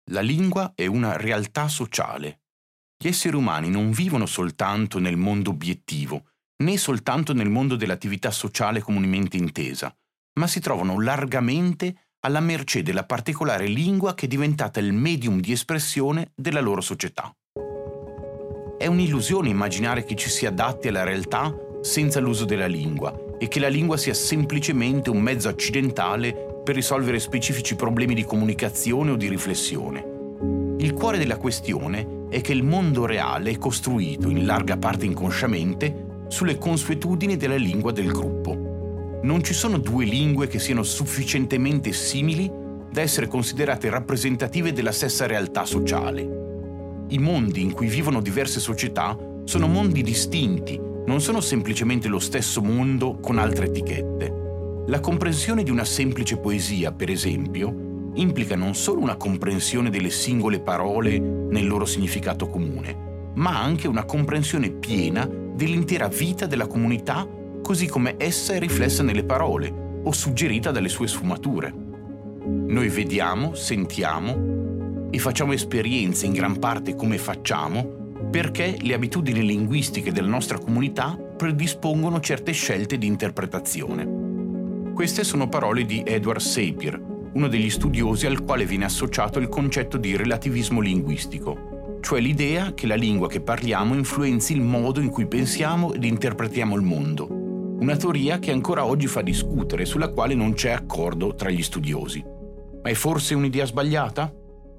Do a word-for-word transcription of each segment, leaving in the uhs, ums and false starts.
La lingua è una realtà sociale. Gli esseri umani non vivono soltanto nel mondo obiettivo, né soltanto nel mondo dell'attività sociale comunemente intesa, ma si trovano largamente alla mercé della particolare lingua che è diventata il medium di espressione della loro società. È un'illusione immaginare che ci si adatti alla realtà senza l'uso della lingua e che la lingua sia semplicemente un mezzo accidentale per risolvere specifici problemi di comunicazione o di riflessione. Il cuore della questione è che il mondo reale è costruito, in larga parte inconsciamente, sulle consuetudini della lingua del gruppo. Non ci sono due lingue che siano sufficientemente simili da essere considerate rappresentative della stessa realtà sociale. I mondi in cui vivono diverse società sono mondi distinti, non sono semplicemente lo stesso mondo con altre etichette. La comprensione di una semplice poesia, per esempio, implica non solo una comprensione delle singole parole nel loro significato comune, ma anche una comprensione piena dell'intera vita della comunità così come essa è riflessa nelle parole o suggerita dalle sue sfumature. Noi vediamo, sentiamo e facciamo esperienze in gran parte come facciamo perché le abitudini linguistiche della nostra comunità predispongono certe scelte di interpretazione. Queste sono parole di Edward Sapir, uno degli studiosi al quale viene associato il concetto di relativismo linguistico, cioè l'idea che la lingua che parliamo influenzi il modo in cui pensiamo ed interpretiamo il mondo. Una teoria che ancora oggi fa discutere, sulla quale non c'è accordo tra gli studiosi. Ma è forse un'idea sbagliata?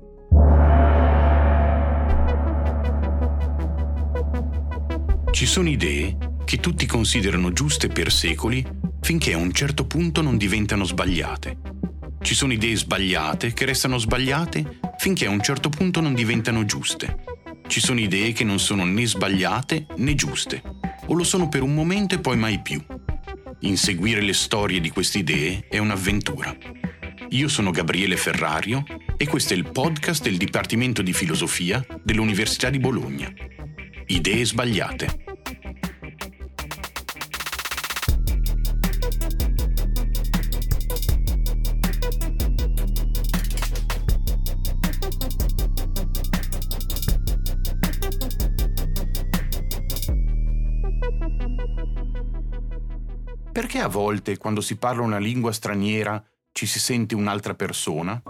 Ci sono idee che tutti considerano giuste per secoli finché a un certo punto non diventano sbagliate. Ci sono idee sbagliate che restano sbagliate finché a un certo punto non diventano giuste. Ci sono idee che non sono né sbagliate né giuste, o lo sono per un momento e poi mai più. Inseguire le storie di queste idee è un'avventura. Io sono Gabriele Ferrario e questo è il podcast del Dipartimento di Filosofia dell'Università di Bologna. Idee sbagliate. Perché a volte, quando si parla una lingua straniera, ci si sente un'altra persona?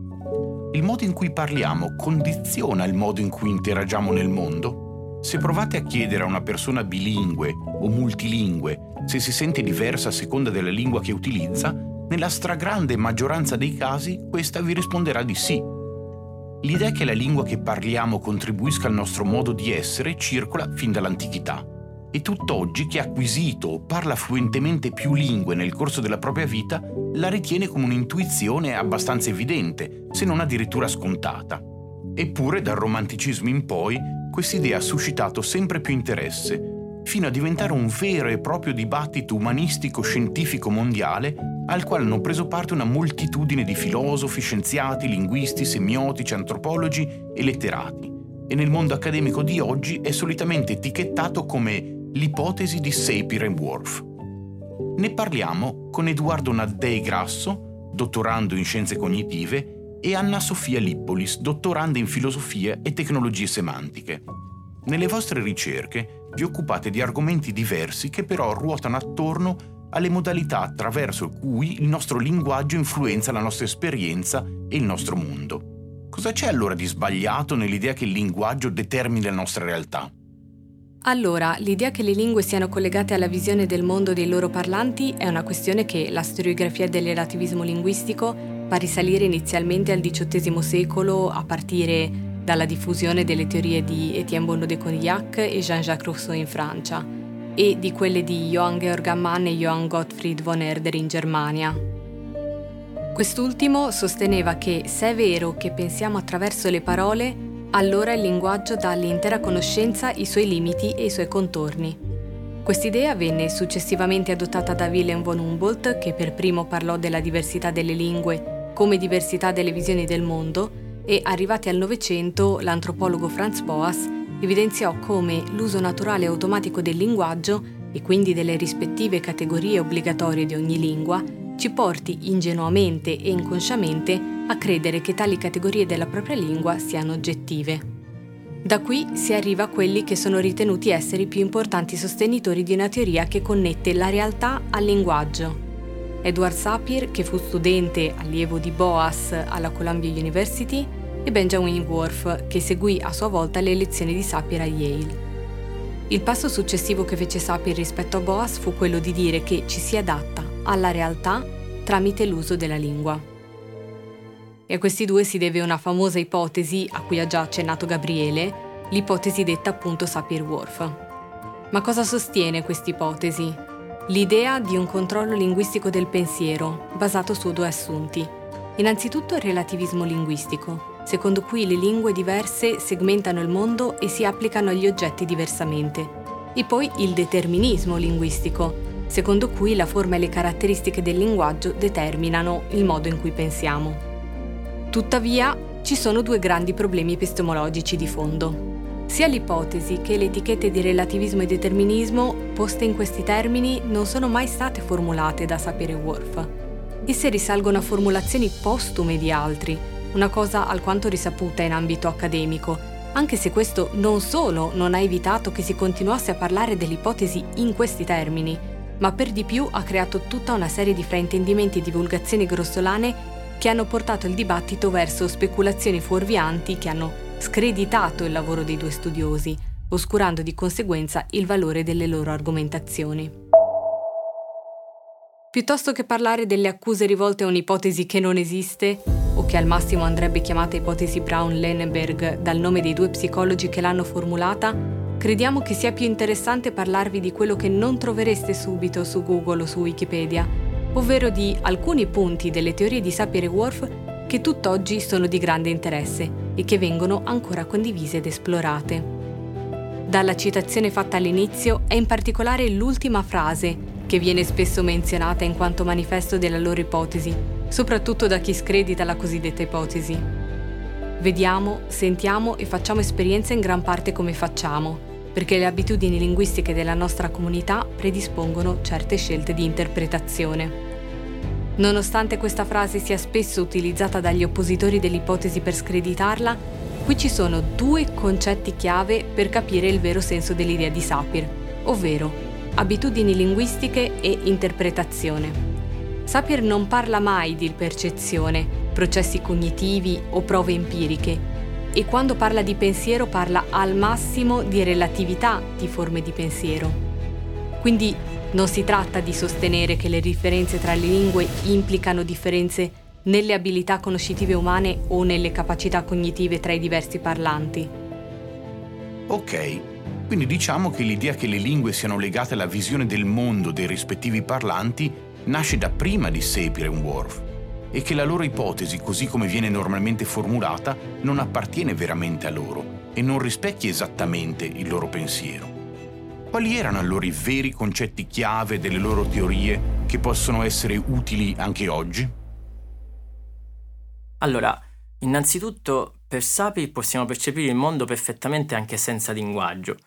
Il modo in cui parliamo condiziona il modo in cui interagiamo nel mondo? Se provate a chiedere a una persona bilingue o multilingue se si sente diversa a seconda della lingua che utilizza, nella stragrande maggioranza dei casi questa vi risponderà di sì. L'idea che la lingua che parliamo contribuisca al nostro modo di essere circola fin dall'antichità. E tutt'oggi chi ha acquisito o parla fluentemente più lingue nel corso della propria vita la ritiene come un'intuizione abbastanza evidente, se non addirittura scontata. Eppure dal romanticismo in poi quest'idea ha suscitato sempre più interesse, fino a diventare un vero e proprio dibattito umanistico-scientifico mondiale al quale hanno preso parte una moltitudine di filosofi, scienziati, linguisti, semiotici, antropologi e letterati. E nel mondo accademico di oggi è solitamente etichettato come l'ipotesi di Sapir e Whorf. Ne parliamo con Edoardo Naddei Grasso, dottorando in scienze cognitive, e Anna Sofia Lippolis, dottoranda in filosofia e tecnologie semantiche. Nelle vostre ricerche vi occupate di argomenti diversi che però ruotano attorno alle modalità attraverso cui il nostro linguaggio influenza la nostra esperienza e il nostro mondo. Cosa c'è allora di sbagliato nell'idea che il linguaggio determini la nostra realtà? Allora, l'idea che le lingue siano collegate alla visione del mondo dei loro parlanti è una questione che la storiografia del relativismo linguistico fa risalire inizialmente al diciottesimo secolo a partire dalla diffusione delle teorie di Étienne Bonnot de Condillac e Jean-Jacques Rousseau in Francia e di quelle di Johann Georg Ammann e Johann Gottfried von Herder in Germania. Quest'ultimo sosteneva che se è vero che pensiamo attraverso le parole, allora il linguaggio dà all'intera conoscenza i suoi limiti e i suoi contorni. Quest'idea venne successivamente adottata da Wilhelm von Humboldt, che per primo parlò della diversità delle lingue come diversità delle visioni del mondo, e arrivati al Novecento l'antropologo Franz Boas evidenziò come l'uso naturale e automatico del linguaggio, e quindi delle rispettive categorie obbligatorie di ogni lingua, ci porti ingenuamente e inconsciamente a credere che tali categorie della propria lingua siano oggettive. Da qui si arriva a quelli che sono ritenuti essere i più importanti sostenitori di una teoria che connette la realtà al linguaggio. Edward Sapir, che fu studente allievo di Boas alla Columbia University, e Benjamin Worf, che seguì a sua volta le lezioni di Sapir a Yale. Il passo successivo che fece Sapir rispetto a Boas fu quello di dire che ci si adatta alla realtà tramite l'uso della lingua. E a questi due si deve una famosa ipotesi a cui ha già accennato Gabriele, l'ipotesi detta appunto Sapir-Whorf. Ma cosa sostiene questa ipotesi? L'idea di un controllo linguistico del pensiero, basato su due assunti. Innanzitutto il relativismo linguistico, secondo cui le lingue diverse segmentano il mondo e si applicano agli oggetti diversamente. E poi il determinismo linguistico, secondo cui la forma e le caratteristiche del linguaggio determinano il modo in cui pensiamo. Tuttavia, ci sono due grandi problemi epistemologici di fondo. Sia l'ipotesi che le etichette di relativismo e determinismo, poste in questi termini, non sono mai state formulate da Sapir e Whorf. Esse risalgono a formulazioni postume di altri, una cosa alquanto risaputa in ambito accademico, anche se questo non solo non ha evitato che si continuasse a parlare dell'ipotesi in questi termini, ma per di più ha creato tutta una serie di fraintendimenti e divulgazioni grossolane che hanno portato il dibattito verso speculazioni fuorvianti che hanno screditato il lavoro dei due studiosi, oscurando di conseguenza il valore delle loro argomentazioni. Piuttosto che parlare delle accuse rivolte a un'ipotesi che non esiste, o che al massimo andrebbe chiamata ipotesi Brown-Lenneberg dal nome dei due psicologi che l'hanno formulata, crediamo che sia più interessante parlarvi di quello che non trovereste subito su Google o su Wikipedia, ovvero di alcuni punti delle teorie di Sapir e Whorf che tutt'oggi sono di grande interesse e che vengono ancora condivise ed esplorate. Dalla citazione fatta all'inizio è in particolare l'ultima frase che viene spesso menzionata in quanto manifesto della loro ipotesi, soprattutto da chi scredita la cosiddetta ipotesi. Vediamo, sentiamo e facciamo esperienza in gran parte come facciamo, perché le abitudini linguistiche della nostra comunità predispongono certe scelte di interpretazione. Nonostante questa frase sia spesso utilizzata dagli oppositori dell'ipotesi per screditarla, qui ci sono due concetti chiave per capire il vero senso dell'idea di Sapir, ovvero abitudini linguistiche e interpretazione. Sapir non parla mai di percezione, processi cognitivi o prove empiriche, e quando parla di pensiero parla al massimo di relatività di forme di pensiero. Quindi non si tratta di sostenere che le differenze tra le lingue implicano differenze nelle abilità conoscitive umane o nelle capacità cognitive tra i diversi parlanti. Ok, quindi diciamo che l'idea che le lingue siano legate alla visione del mondo dei rispettivi parlanti nasce da prima di Sapir e Whorf e che la loro ipotesi, così come viene normalmente formulata, non appartiene veramente a loro e non rispecchia esattamente il loro pensiero. Quali erano allora i veri concetti chiave delle loro teorie che possono essere utili anche oggi? Allora, innanzitutto, per Sapir possiamo percepire il mondo perfettamente anche senza linguaggio.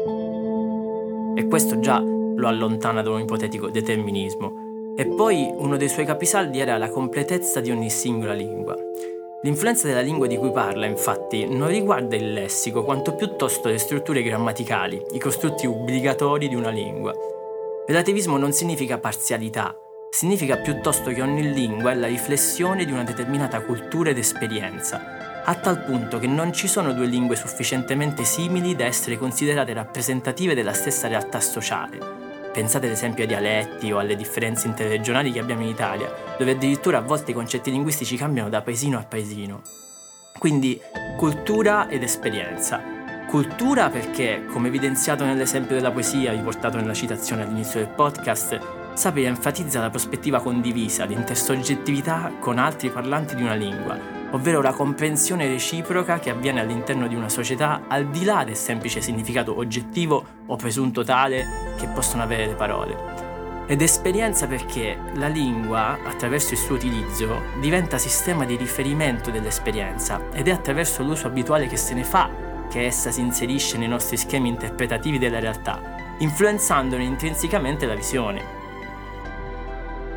E questo già lo allontana da un ipotetico determinismo. E poi uno dei suoi capisaldi era la completezza di ogni singola lingua. L'influenza della lingua di cui parla, infatti, non riguarda il lessico, quanto piuttosto le strutture grammaticali, i costrutti obbligatori di una lingua. Relativismo non significa parzialità, significa piuttosto che ogni lingua è la riflessione di una determinata cultura ed esperienza, a tal punto che non ci sono due lingue sufficientemente simili da essere considerate rappresentative della stessa realtà sociale. Pensate ad esempio ai dialetti o alle differenze interregionali che abbiamo in Italia, dove addirittura a volte i concetti linguistici cambiano da paesino a paesino. Quindi cultura ed esperienza. Cultura perché, come evidenziato nell'esempio della poesia riportato nella citazione all'inizio del podcast, Sapir enfatizza la prospettiva condivisa, l'intersoggettività con altri parlanti di una lingua, ovvero la comprensione reciproca che avviene all'interno di una società al di là del semplice significato oggettivo o presunto tale che possono avere le parole. Ed esperienza perché la lingua, attraverso il suo utilizzo, diventa sistema di riferimento dell'esperienza ed è attraverso l'uso abituale che se ne fa che essa si inserisce nei nostri schemi interpretativi della realtà, influenzandone intrinsecamente la visione.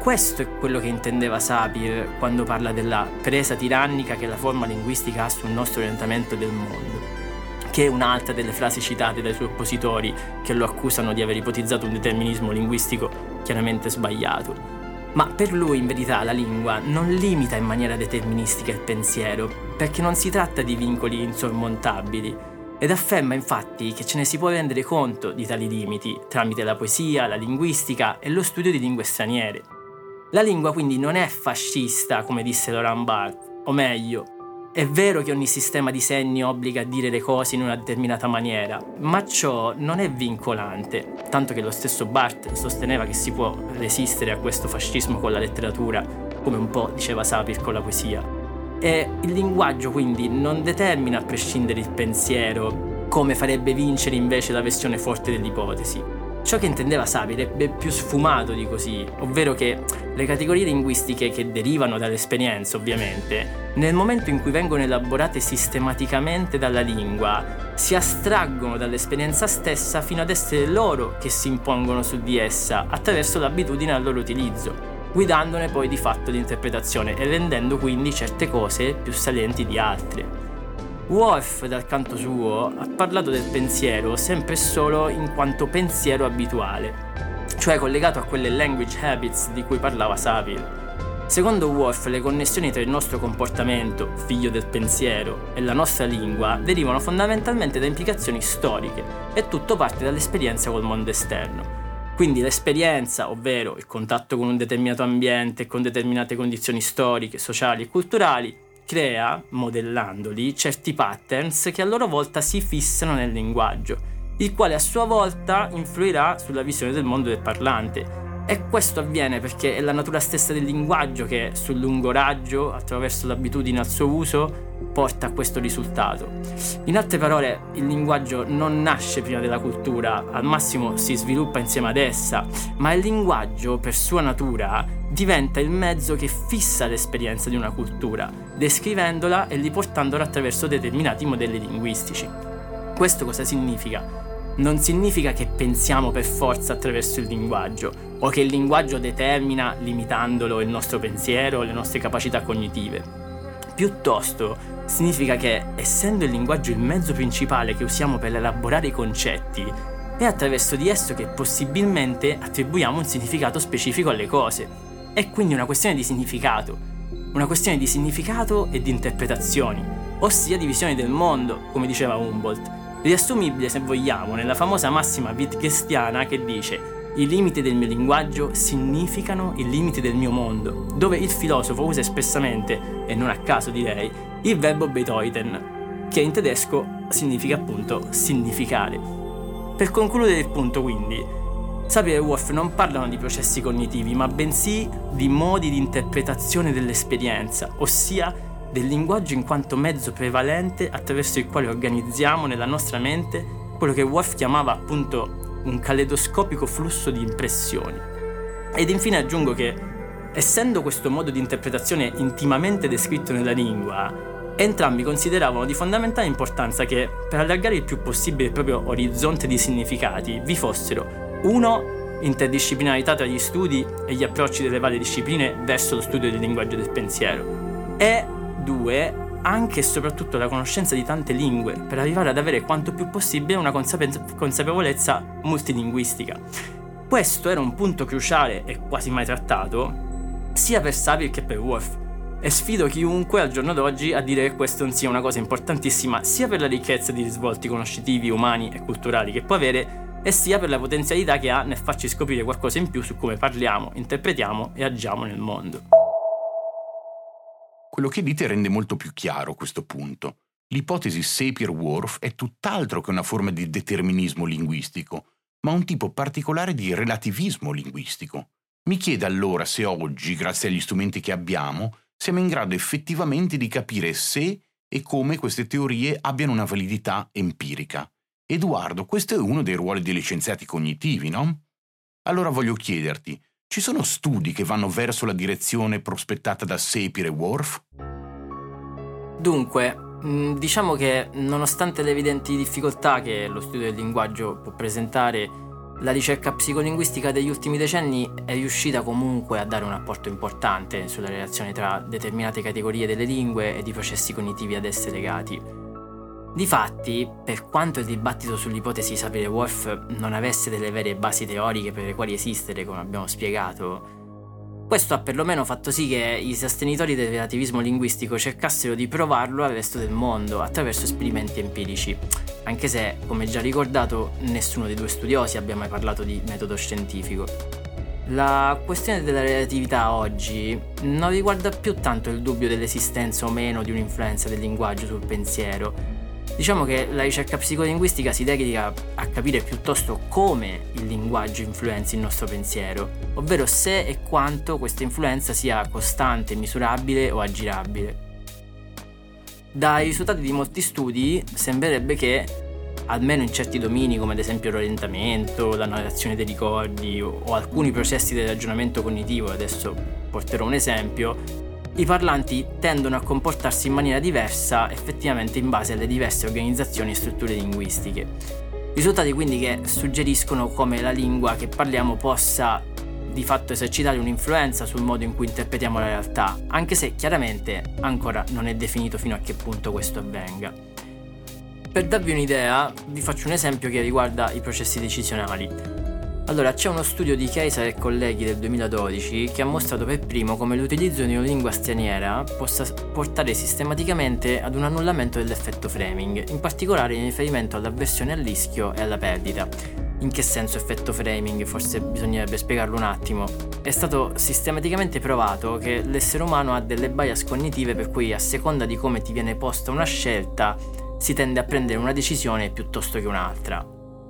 questo è quello che intendeva Sapir quando parla della presa tirannica che la forma linguistica ha sul nostro orientamento del mondo, che è un'altra delle frasi citate dai suoi oppositori che lo accusano di aver ipotizzato un determinismo linguistico chiaramente sbagliato. Ma per lui, in verità, la lingua non limita in maniera deterministica il pensiero, perché non si tratta di vincoli insormontabili, ed afferma infatti che ce ne si può rendere conto di tali limiti tramite la poesia, la linguistica e lo studio di lingue straniere. La lingua quindi non è fascista, come disse Laurent Barthes, o meglio, è vero che ogni sistema di segni obbliga a dire le cose in una determinata maniera, ma ciò non è vincolante, tanto che lo stesso Barthes sosteneva che si può resistere a questo fascismo con la letteratura, come un po' diceva Sapir con la poesia. E il linguaggio quindi non determina a prescindere il pensiero, come farebbe vincere invece la versione forte dell'ipotesi. Ciò che intendeva Sapir è più sfumato di così, ovvero che le categorie linguistiche che derivano dall'esperienza, ovviamente, nel momento in cui vengono elaborate sistematicamente dalla lingua, si astraggono dall'esperienza stessa fino ad essere loro che si impongono su di essa attraverso l'abitudine al loro utilizzo, guidandone poi di fatto l'interpretazione e rendendo quindi certe cose più salienti di altre. Woolf, dal canto suo, ha parlato del pensiero sempre e solo in quanto pensiero abituale, cioè collegato a quelle language habits di cui parlava Sapir. Secondo Woolf, le connessioni tra il nostro comportamento, figlio del pensiero, e la nostra lingua derivano fondamentalmente da implicazioni storiche e tutto parte dall'esperienza col mondo esterno. Quindi l'esperienza, ovvero il contatto con un determinato ambiente e con determinate condizioni storiche, sociali e culturali, crea, modellandoli, certi patterns che a loro volta si fissano nel linguaggio, il quale a sua volta influirà sulla visione del mondo del parlante. E questo avviene perché è la natura stessa del linguaggio che, sul lungo raggio, attraverso l'abitudine al suo uso, porta a questo risultato. In altre parole, il linguaggio non nasce prima della cultura, al massimo si sviluppa insieme ad essa, ma il linguaggio, per sua natura, diventa il mezzo che fissa l'esperienza di una cultura, descrivendola e riportandola attraverso determinati modelli linguistici. Questo cosa significa? Non significa che pensiamo per forza attraverso il linguaggio, o che il linguaggio determina, limitandolo, il nostro pensiero o le nostre capacità cognitive. Piuttosto significa che, essendo il linguaggio il mezzo principale che usiamo per elaborare i concetti, è attraverso di esso che possibilmente attribuiamo un significato specifico alle cose. È quindi una questione di significato, una questione di significato e di interpretazioni, ossia di visioni del mondo, come diceva Humboldt, riassumibile, se vogliamo, nella famosa massima wittgenstiana che dice: i limiti del mio linguaggio significano i limiti del mio mondo, dove il filosofo usa espressamente, e non a caso direi, il verbo bedeuten, che in tedesco significa appunto significare. Per concludere il punto, quindi, Sapir e Woolf non parlano di processi cognitivi, ma bensì di modi di interpretazione dell'esperienza, ossia del linguaggio in quanto mezzo prevalente attraverso il quale organizziamo nella nostra mente quello che Woolf chiamava appunto un caleidoscopico flusso di impressioni. Ed infine aggiungo che, essendo questo modo di interpretazione intimamente descritto nella lingua, entrambi consideravano di fondamentale importanza che, per allargare il più possibile il proprio orizzonte di significati, vi fossero uno interdisciplinarità tra gli studi e gli approcci delle varie discipline verso lo studio del linguaggio del pensiero, e due anche e soprattutto la conoscenza di tante lingue per arrivare ad avere quanto più possibile una consape- consapevolezza multilinguistica. Questo era un punto cruciale e quasi mai trattato sia per Sapir che per Woolf, e sfido chiunque al giorno d'oggi a dire che questo non sia una cosa importantissima sia per la ricchezza di risvolti conoscitivi, umani e culturali che può avere, e sia per la potenzialità che ha nel farci scoprire qualcosa in più su come parliamo, interpretiamo e agiamo nel mondo. Quello che dite rende molto più chiaro questo punto. L'ipotesi Sapir-Whorf è tutt'altro che una forma di determinismo linguistico, ma un tipo particolare di relativismo linguistico. Mi chiede allora se oggi, grazie agli strumenti che abbiamo, siamo in grado effettivamente di capire se e come queste teorie abbiano una validità empirica. Edoardo, questo è uno dei ruoli degli scienziati cognitivi, no? Allora voglio chiederti, ci sono studi che vanno verso la direzione prospettata da Sapir e Whorf? Dunque, diciamo che nonostante le evidenti difficoltà che lo studio del linguaggio può presentare, La ricerca psicolinguistica degli ultimi decenni è riuscita comunque a dare un apporto importante sulla relazione tra determinate categorie delle lingue ed i processi cognitivi ad esse legati. Difatti, per quanto il dibattito sull'ipotesi di Sapir-Whorf non avesse delle vere basi teoriche per le quali esistere, come abbiamo spiegato, questo ha perlomeno fatto sì che i sostenitori del relativismo linguistico cercassero di provarlo al resto del mondo attraverso esperimenti empirici, anche se, come già ricordato, nessuno dei due studiosi abbia mai parlato di metodo scientifico. La questione della relatività oggi non riguarda più tanto il dubbio dell'esistenza o meno di un'influenza del linguaggio sul pensiero. Diciamo che la ricerca psicolinguistica si dedica a capire piuttosto come il linguaggio influenzi il nostro pensiero, ovvero se e quanto questa influenza sia costante, misurabile o aggirabile. Dai risultati di molti studi sembrerebbe che, almeno in certi domini come ad esempio l'orientamento, la narrazione dei ricordi o, o alcuni processi del ragionamento cognitivo, adesso porterò un esempio, i parlanti tendono a comportarsi in maniera diversa effettivamente in base alle diverse organizzazioni e strutture linguistiche. Risultati quindi che suggeriscono come la lingua che parliamo possa di fatto esercitare un'influenza sul modo in cui interpretiamo la realtà, anche se chiaramente ancora non è definito fino a che punto questo avvenga. Per darvi un'idea, vi faccio un esempio che riguarda i processi decisionali. Allora, c'è uno studio di Kaiser e colleghi del duemiladodici che ha mostrato per primo come l'utilizzo di una lingua straniera possa portare sistematicamente ad un annullamento dell'effetto framing, in particolare in riferimento all'avversione al rischio e alla perdita. In che senso effetto framing? Forse bisognerebbe spiegarlo un attimo. È stato sistematicamente provato che l'essere umano ha delle bias cognitive per cui a seconda di come ti viene posta una scelta si tende a prendere una decisione piuttosto che un'altra.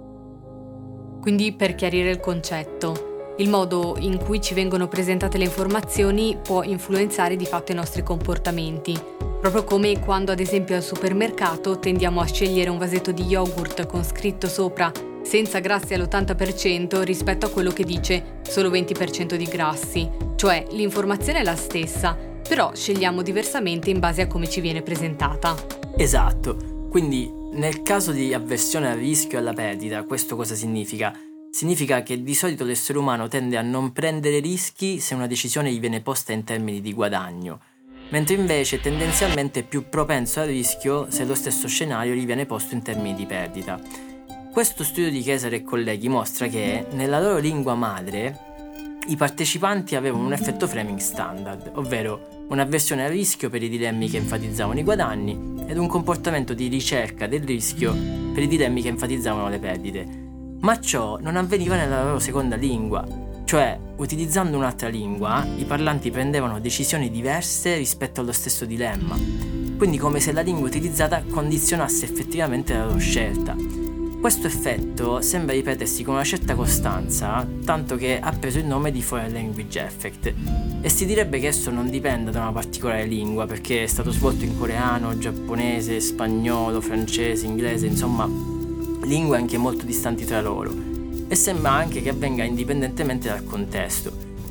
Quindi, per chiarire il concetto, il modo in cui ci vengono presentate le informazioni può influenzare di fatto i nostri comportamenti, proprio come quando ad esempio al supermercato tendiamo a scegliere un vasetto di yogurt con scritto sopra senza grassi all'ottanta per cento rispetto a quello che dice solo venti per cento di grassi, cioè l'informazione è la stessa, però scegliamo diversamente in base a come ci viene presentata. Esatto, quindi nel caso di avversione al rischio e alla perdita, questo cosa significa? Significa che di solito l'essere umano tende a non prendere rischi se una decisione gli viene posta in termini di guadagno, mentre invece tendenzialmente è più propenso al rischio se lo stesso scenario gli viene posto in termini di perdita. Questo studio di Kaiser e colleghi mostra che nella loro lingua madre i partecipanti avevano un effetto framing standard, ovvero un'avversione al rischio per i dilemmi che enfatizzavano i guadagni ed un comportamento di ricerca del rischio per i dilemmi che enfatizzavano le perdite. Ma ciò non avveniva nella loro seconda lingua, cioè utilizzando un'altra lingua i parlanti prendevano decisioni diverse rispetto allo stesso dilemma, quindi come se la lingua utilizzata condizionasse effettivamente la loro scelta. Questo effetto sembra ripetersi con una certa costanza, tanto che ha preso il nome di Foreign Language Effect, e si direbbe che esso non dipenda da una particolare lingua, perché è stato svolto in coreano, giapponese, spagnolo, francese, inglese, insomma, lingue anche molto distanti tra loro, e sembra anche che avvenga indipendentemente dal contesto.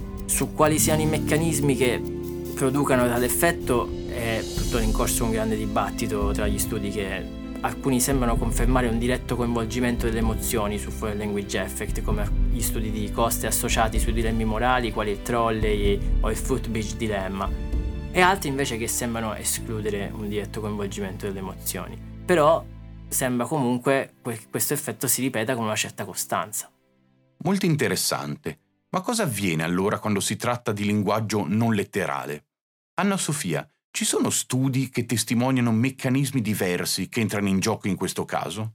Su quali siano i meccanismi che producano tale effetto è tuttora in corso un grande dibattito tra gli studi che alcuni sembrano confermare un diretto coinvolgimento delle emozioni su Foreign Language Effect, come gli studi di Coste associati sui dilemmi morali, quali il trolley o il footbridge dilemma, e altri invece che sembrano escludere un diretto coinvolgimento delle emozioni. Però sembra comunque che questo effetto si ripeta con una certa costanza. Molto interessante. Ma cosa avviene allora quando si tratta di linguaggio non letterale? Anna Sofia, ci sono studi che testimoniano meccanismi diversi che entrano in gioco in questo caso?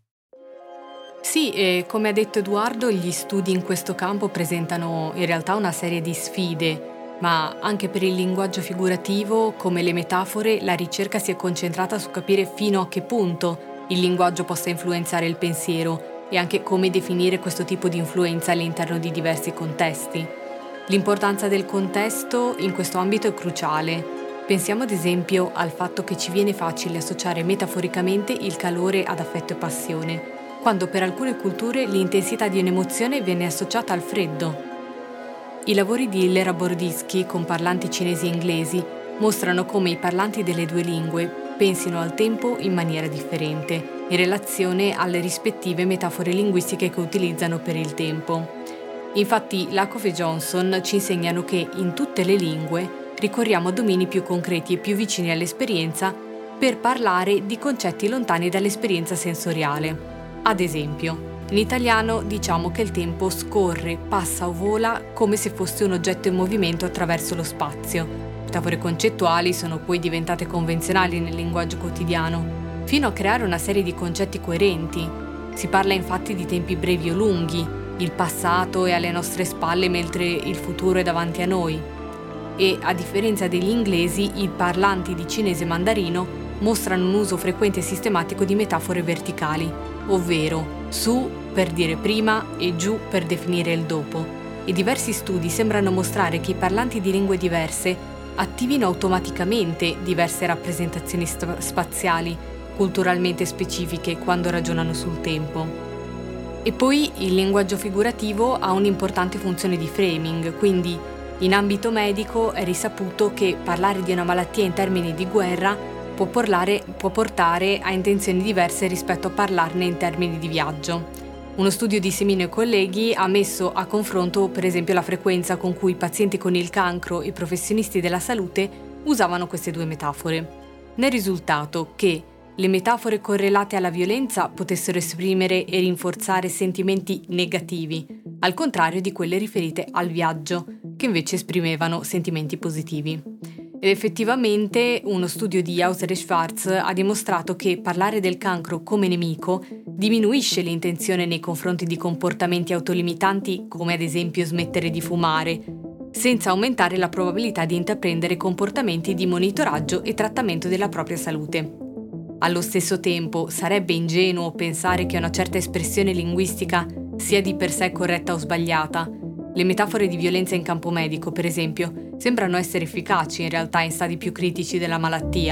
Sì, e come ha detto Edoardo, gli studi in questo campo presentano in realtà una serie di sfide, ma anche per il linguaggio figurativo, come le metafore, la ricerca si è concentrata su capire fino a che punto il linguaggio possa influenzare il pensiero e anche come definire questo tipo di influenza all'interno di diversi contesti. L'importanza del contesto in questo ambito è cruciale. Pensiamo ad esempio al fatto che ci viene facile associare metaforicamente il calore ad affetto e passione, quando per alcune culture l'intensità di un'emozione viene associata al freddo. I lavori di Lera Bordisky con parlanti cinesi e inglesi mostrano come i parlanti delle due lingue pensino al tempo in maniera differente, in relazione alle rispettive metafore linguistiche che utilizzano per il tempo. Infatti Lakoff e Johnson ci insegnano che in tutte le lingue ricorriamo a domini più concreti e più vicini all'esperienza per parlare di concetti lontani dall'esperienza sensoriale. Ad esempio, in italiano diciamo che il tempo scorre, passa o vola come se fosse un oggetto in movimento attraverso lo spazio. Metafore concettuali sono poi diventate convenzionali nel linguaggio quotidiano, fino a creare una serie di concetti coerenti. Si parla infatti di tempi brevi o lunghi, il passato è alle nostre spalle mentre il futuro è davanti a noi. E, a differenza degli inglesi, i parlanti di cinese mandarino mostrano un uso frequente e sistematico di metafore verticali, ovvero su per dire prima e giù per definire il dopo. E diversi studi sembrano mostrare che i parlanti di lingue diverse attivino automaticamente diverse rappresentazioni st- spaziali, culturalmente specifiche quando ragionano sul tempo. E poi il linguaggio figurativo ha un'importante funzione di framing, quindi in ambito medico è risaputo che parlare di una malattia in termini di guerra può, parlare, può portare a intenzioni diverse rispetto a parlarne in termini di viaggio. Uno studio di Semino e colleghi ha messo a confronto per esempio la frequenza con cui pazienti con il cancro e professionisti della salute usavano queste due metafore. Ne è risultato che le metafore correlate alla violenza potessero esprimere e rinforzare sentimenti negativi, al contrario di quelle riferite al viaggio, che invece esprimevano sentimenti positivi. Ed effettivamente uno studio di Hauser e Schwartz ha dimostrato che parlare del cancro come nemico diminuisce l'intenzione nei confronti di comportamenti autolimitanti come ad esempio smettere di fumare, senza aumentare la probabilità di intraprendere comportamenti di monitoraggio e trattamento della propria salute. Allo stesso tempo, sarebbe ingenuo pensare che una certa espressione linguistica sia di per sé corretta o sbagliata. Le metafore di violenza in campo medico, per esempio, sembrano essere efficaci in realtà in stadi più critici della malattia.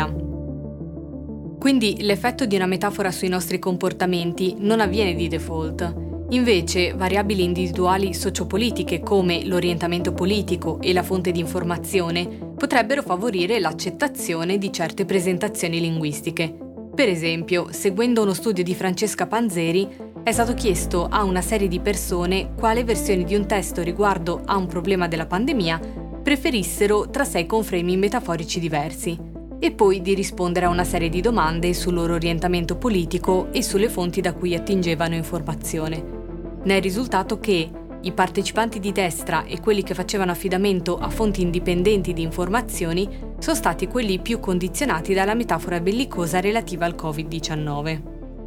Quindi l'effetto di una metafora sui nostri comportamenti non avviene di default. Invece, variabili individuali sociopolitiche come l'orientamento politico e la fonte di informazione potrebbero favorire l'accettazione di certe presentazioni linguistiche. Per esempio, seguendo uno studio di Francesca Panzeri, è stato chiesto a una serie di persone quale versione di un testo riguardo a un problema della pandemia preferissero tra sé con fremi metaforici diversi, e poi di rispondere a una serie di domande sul loro orientamento politico e sulle fonti da cui attingevano informazione. Ne è risultato che i partecipanti di destra e quelli che facevano affidamento a fonti indipendenti di informazioni sono stati quelli più condizionati dalla metafora bellicosa relativa al covid diciannove.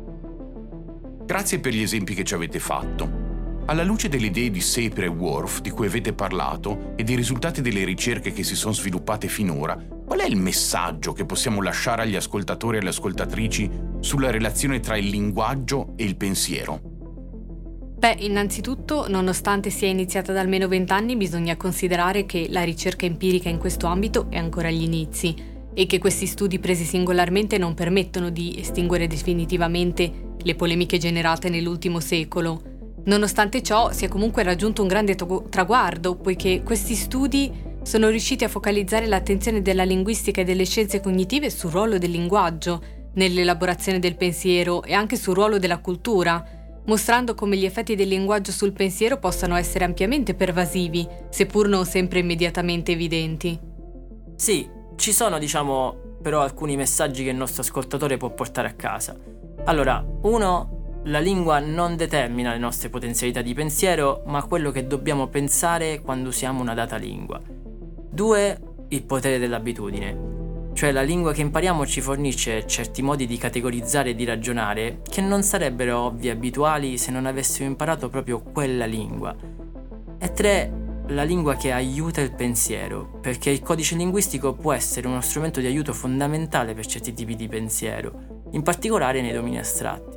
Grazie per gli esempi che ci avete fatto. Alla luce delle idee di Sapir e Worf di cui avete parlato e dei risultati delle ricerche che si sono sviluppate finora, qual è il messaggio che possiamo lasciare agli ascoltatori e alle ascoltatrici sulla relazione tra il linguaggio e il pensiero? Beh, innanzitutto, nonostante sia iniziata da almeno vent'anni, bisogna considerare che la ricerca empirica in questo ambito è ancora agli inizi e che questi studi presi singolarmente non permettono di estinguere definitivamente le polemiche generate nell'ultimo secolo. Nonostante ciò, si è comunque raggiunto un grande to- traguardo, poiché questi studi sono riusciti a focalizzare l'attenzione della linguistica e delle scienze cognitive sul ruolo del linguaggio nell'elaborazione del pensiero e anche sul ruolo della cultura, mostrando come gli effetti del linguaggio sul pensiero possano essere ampiamente pervasivi, seppur non sempre immediatamente evidenti. Sì, ci sono, diciamo, però alcuni messaggi che il nostro ascoltatore può portare a casa. Allora, uno, la lingua non determina le nostre potenzialità di pensiero, ma quello che dobbiamo pensare quando usiamo una data lingua. Due, il potere dell'abitudine. Cioè la lingua che impariamo ci fornisce certi modi di categorizzare e di ragionare che non sarebbero ovvi e abituali se non avessimo imparato proprio quella lingua. E tre, la lingua che aiuta il pensiero, perché il codice linguistico può essere uno strumento di aiuto fondamentale per certi tipi di pensiero, in particolare nei domini astratti.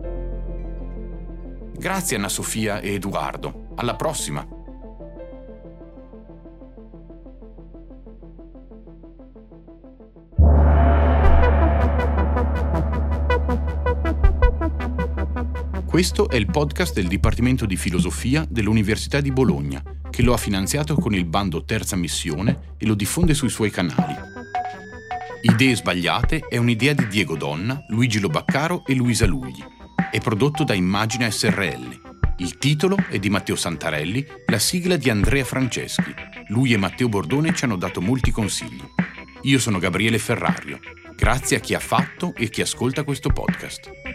Grazie Anna Sofia e Edoardo. Alla prossima! Questo è il podcast del Dipartimento di Filosofia dell'Università di Bologna, che lo ha finanziato con il bando Terza Missione e lo diffonde sui suoi canali. Idee sbagliate è un'idea di Diego Donna, Luigi Lobaccaro e Luisa Lugli. È prodotto da Immagina S R L. Il titolo è di Matteo Santarelli, la sigla di Andrea Franceschi. Lui e Matteo Bordone ci hanno dato molti consigli. Io sono Gabriele Ferrario. Grazie a chi ha fatto e chi ascolta questo podcast.